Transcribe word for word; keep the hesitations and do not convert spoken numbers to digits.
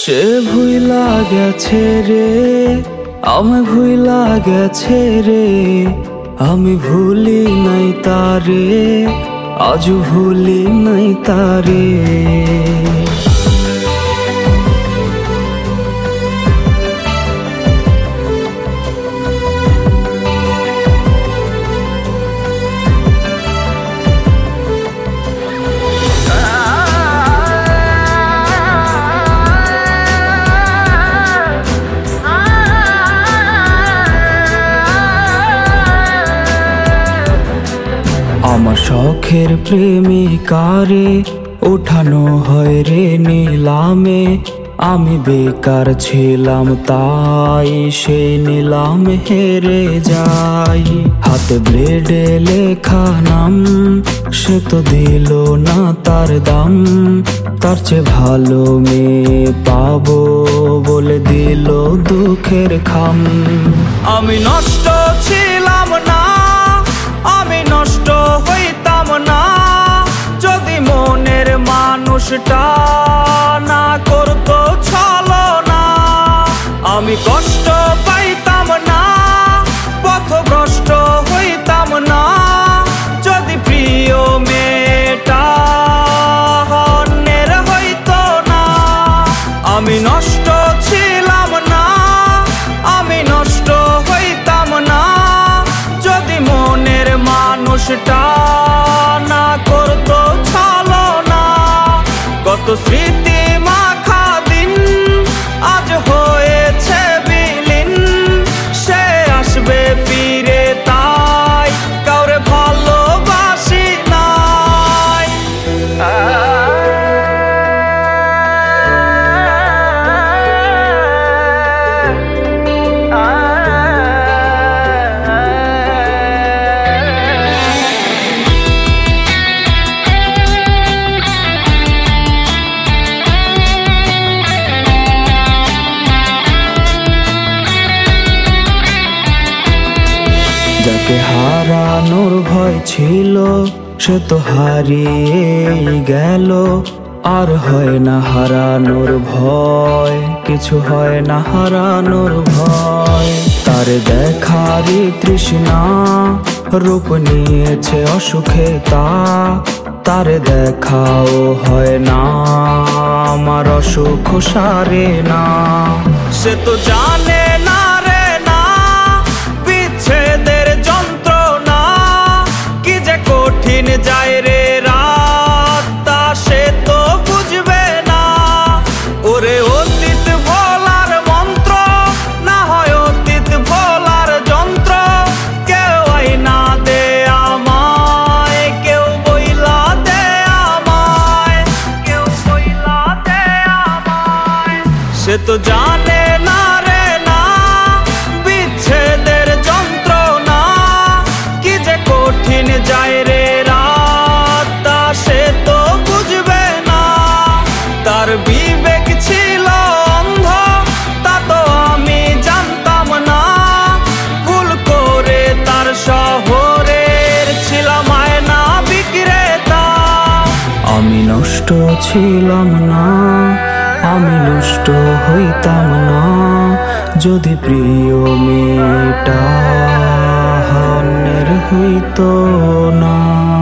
সে ভুইলা গেছে রে, আমি ভুইলা গেছে রে, আমি ভুলি নাই তারে, আজও ভুলি নাই তারে। আমার শখের প্রেমিকারে উঠানো হয় রে নিলামে, আমি বেকার ছিলাম তাই সেই নিলাম হেরে যাই। হাতে ব্লেডে লেখা নাম, সে তো দিল না তার দাম, তার চেয়ে ভালো মেয়ে পাবো বলে দিল দুঃখের খাম। আমি নষ্ট ছিলাম না, আমি নষ্ট হইতাম না, যদি মনের মানুষটা না করতো ছলনা। আমি কষ্ট পাইতাম না, পথভ্রষ্ট হইতাম না, যদি প্রিয় মেয়েটা অন্যের হইতো না। আমি নষ্ট ছিলাম না, আমি নষ্ট হইতাম না, যদি মনের মানুষটা না করতো ছলনা। কত স্মৃতি মাখা দিন আজ হয়েছে বিলীন, সে আসবে ফিরে তাই কাউরে ভালোবাসি নাই। যাকে হারানোর ভয় ছিল সে তো হারিয়েই গেল, আর হয় না হারানোর ভয়, কিছু হয় না হারানোর ভয়। তার দেখারই তৃষ্ণা রূপ নিয়েছে অসুখে তা, তার দেখাও হয় না আমার অসুখ সারে না। সে তো জানে না রে না বিচ্ছেদের যন্ত্রণা, কি যে কঠিন যায় রে রাত, তা সে তো বুঝবে না। ওরে অতীত ভোলার মন্ত্র না হয় অতীত ভোলার যন্ত্র, কেউ আইনা দে আমায়, কেউ বইলা দে আমায়, কেউ বইলা দে আমায়। সে তো জানে না রে না বিচ্ছেদের যন্ত্রণা, কি যে কঠিন যায় রে রাত, তা সে তো বুঝবে না। তার বিবেক ছিল অন্ধ, তা তো আমি জানতাম না, ভুল করে তার শহরের ছিলাম আয়না বিক্রেতা। আমি নষ্ট ছিলাম না, আমি নষ্ট হইতাম না, যদি প্রিয় মেয়েটা অন্যের হইতো না।